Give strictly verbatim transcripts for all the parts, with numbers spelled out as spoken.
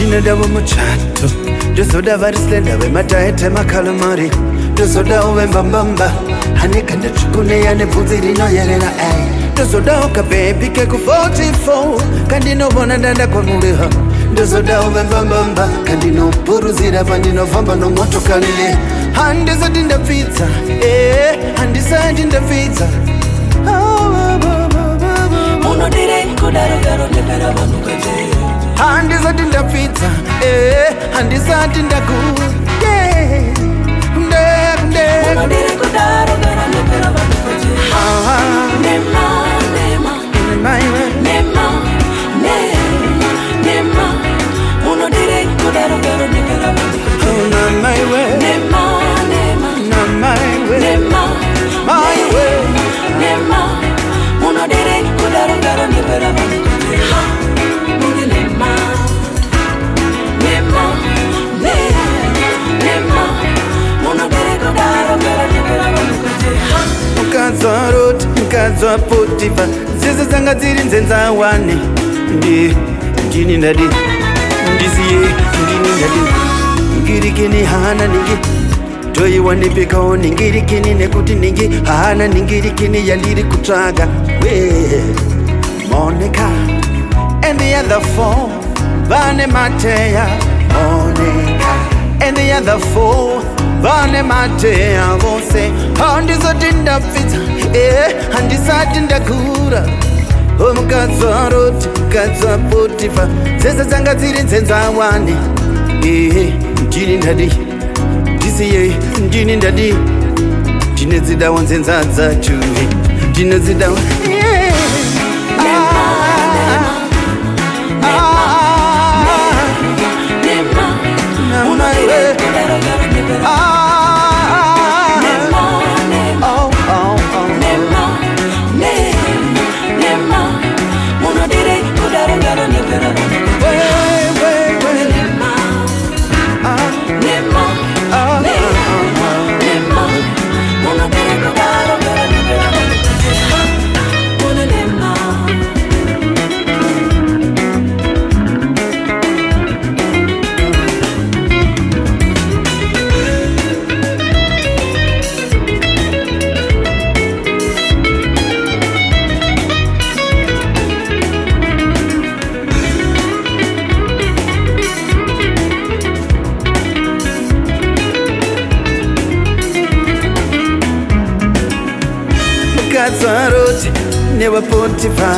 Ndinoda muchato ndozoda varislenda vemataete makalamari ndozoda uve mbambamba haneka ndetsvukune yane bvudzi rinoyerera ai ndozoda kabebi keku forty-four kandinovona ndandakwamuleha ndozoda uve mbambamba kandinopuruzira pandinofamba nomotokari handisati ndapfidza eh handisati ndapfidza unodirei kudarogaro ndepera vanhu kwete handisati ndapfidza eh handisati ndaku yeah nde unodirei kudarogaro ndepera vanhu kwete nema nema nema nema nema unodirei kudarogaro ndepera vanhu kwete nema nema nema nema my way nema unodirei kudarogaro ndepera vanhu kwete nema nema nema unodirei kudarogaro ndepera vanhu kwete mukadzwa roti mukadzwa potifa dzese dzanga dziri nzenzawane ndi ndini ndadi ndisiye ndini ndadi ngirikini hana ningi toiwa nepekao ningirikini nekuti ningi hana ningirikini yandiri kutsvaga we Monica and the other four vane mateya Monica and the other four vane mateya vose handisati ndapfidza eh handisati ndakura omukadzwa roti mukadzwa potifa dzese dzanga dziri nzenzawane eh ndini ndadi ndisiye ndini ndadi ndinodzidawo nzenza dzacho ndinodzidawo mukadzwa roti nevapotifa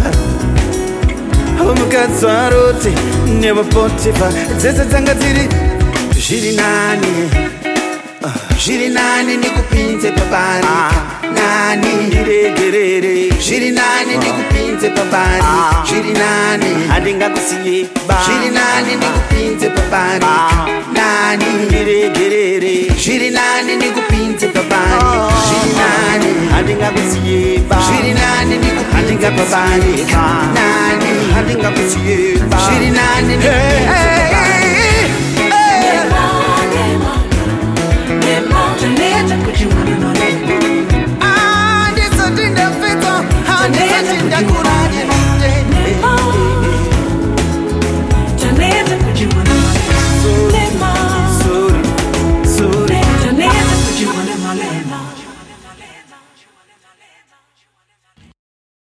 mukadzwa roti nevapotifa dzese dzanga dziri zviri nani zviri nani nikupinze pabari nani ndiregerere zviri nani nikupinze pabari zviri nani handingakusiye zviri nani nikupinze pabari nani ndiregerere zviri nani nikupinze pabari zviri nani handingakusiye zviri nani nikupinze pabari nani handingakusiye zviri nani nikupinze pabari